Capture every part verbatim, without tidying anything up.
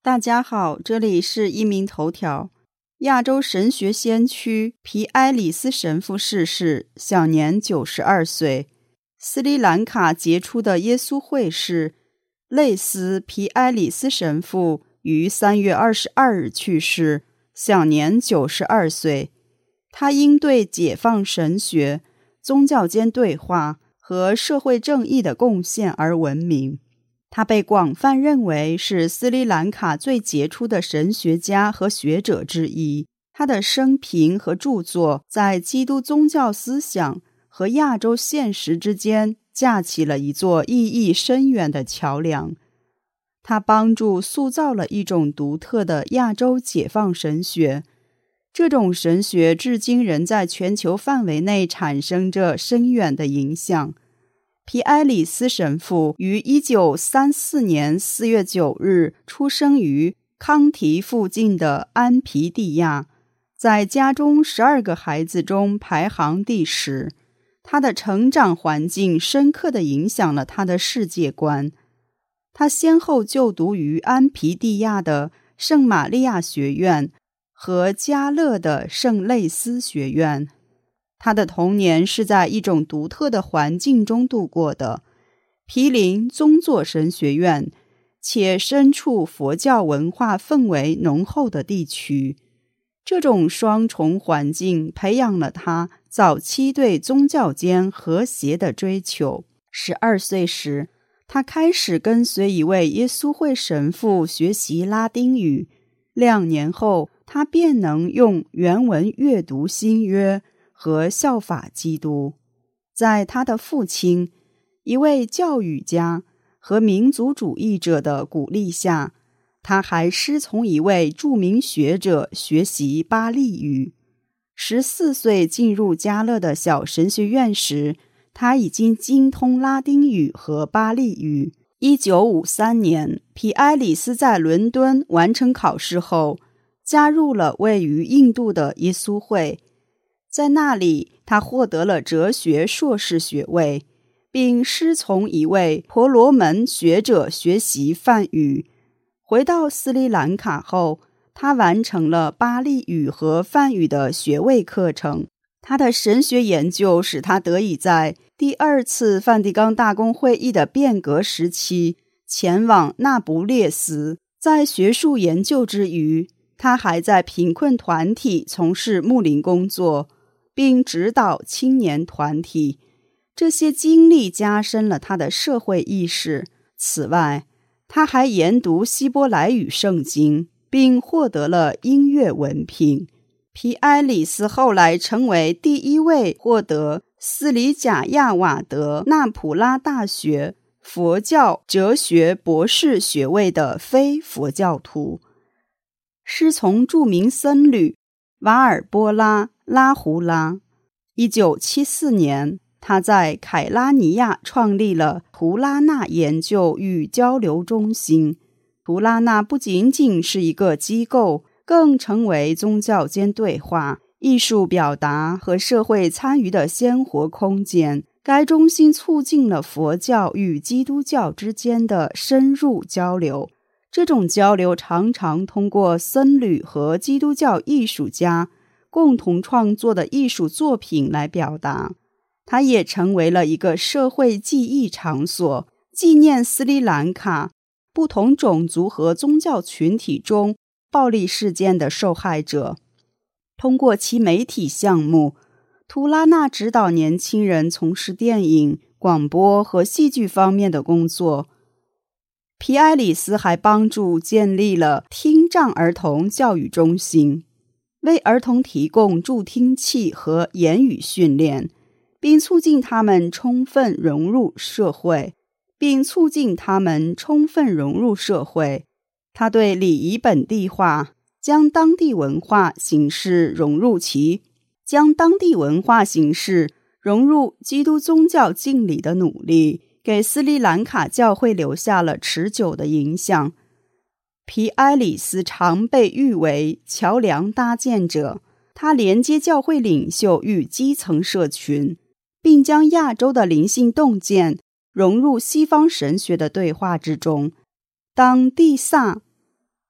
大家好，这里是一鸣头条。亚洲神学先驱皮埃里斯神父逝世，享年九十二岁。斯里兰卡杰出的耶稣会士类斯皮埃里斯神父于三月二十二日去世，享年九十二岁。他因对解放神学、宗教间对话和社会正义的贡献而闻名。他被广泛认为是斯里兰卡最杰出的神学家和学者之一。他的生平和著作在基督宗教思想和亚洲现实之间架起了一座意义深远的桥梁。他帮助塑造了一种独特的亚洲解放神学，这种神学至今仍在全球范围内产生着深远的影响。皮埃里斯神父于一九三四年四月九日出生于康提附近的安皮蒂亚，在家中十二个孩子中排行第十。他的成长环境深刻地影响了他的世界观。他先后就读于安皮蒂亚的圣玛利亚学院和加勒的圣类斯学院。他的童年是在一种独特的环境中度过的，毗邻宗座神学院，且身处佛教文化氛围浓厚的地区。这种双重环境培养了他早期对宗教间和谐的追求。十二岁时，他开始跟随一位耶稣会神父学习拉丁语，两年后，他便能用原文阅读新约和效法基督。在他的父亲，一位教育家和民族主义者的鼓励下，他还师从一位著名学者学习巴利语。十四岁进入加勒的小神学院时，他已经精通拉丁语和巴利语。一九五三年，皮埃里斯在伦敦完成考试后，加入了位于印度的耶稣会。在那里，他获得了哲学硕士学位，并师从一位婆罗门学者学习梵语。回到斯里兰卡后，他完成了巴利语和梵语的学位课程。他的神学研究使他得以在第二次梵蒂冈大公会议的变革时期前往那不列斯。在学术研究之余，他还在贫困团体从事牧灵工作，并指导青年团体。这些经历加深了他的社会意识。此外，他还研读希伯来语圣经，并获得了音乐文凭。皮埃里斯后来成为第一位获得斯里贾亚瓦德纳普拉大学佛教哲学博士学位的非佛教徒，师从著名僧侣瓦尔波拉拉胡拉。一九七四年，他在凯拉尼亚创立了图拉纳研究与交流中心。图拉纳不仅仅是一个机构，更成为宗教间对话、艺术表达和社会参与的鲜活空间。该中心促进了佛教与基督教之间的深入交流，这种交流常常通过僧侣和基督教艺术家共同创作的艺术作品来表达。它也成为了一个社会记忆场所，纪念斯里兰卡不同种族和宗教群体中暴力事件的受害者。通过其媒体项目，图拉纳指导年轻人从事电影、广播和戏剧方面的工作。皮埃里斯还帮助建立了听障儿童教育中心，为儿童提供助听器和言语训练，并促进他们充分融入社会，并促进他们充分融入社会。他对礼仪本地化，将当地文化形式融入其将当地文化形式融入基督宗教敬礼的努力，给斯里兰卡教会留下了持久的影响。皮埃里斯常被誉为桥梁搭建者，他连接教会领袖与基层社群，并将亚洲的灵性洞见融入西方神学的对话之中。当蒂萨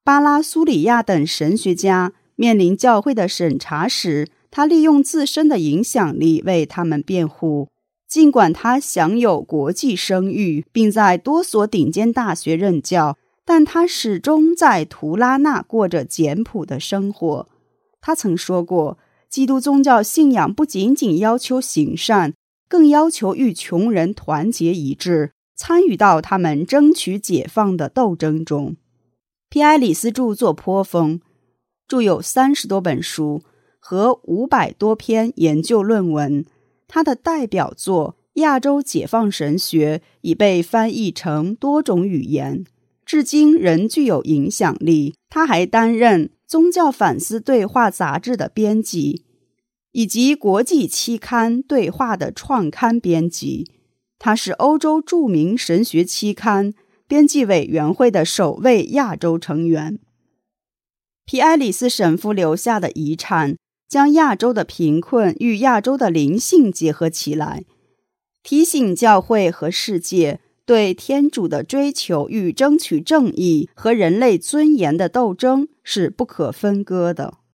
巴拉苏里亚等神学家面临教会的审查时，他利用自身的影响力为他们辩护。尽管他享有国际声誉，并在多所顶尖大学任教，但他始终在图拉纳过着简朴的生活。他曾说过，基督宗教信仰不仅仅要求行善，更要求与穷人团结一致，参与到他们争取解放的斗争中。皮埃里斯著作颇丰，著有三十多本书和五百多篇研究论文。他的代表作《亚洲解放神学》已被翻译成多种语言，至今仍具有影响力。他还担任《宗教反思对话》杂志的编辑，以及国际期刊《对话》的创刊编辑。他是欧洲著名神学期刊编辑委员会的首位亚洲成员。皮埃里斯神父留下的遗产将亚洲的贫困与亚洲的灵性结合起来，提醒教会和世界对天主的追求与争取正义和人类尊严的斗争是不可分割的。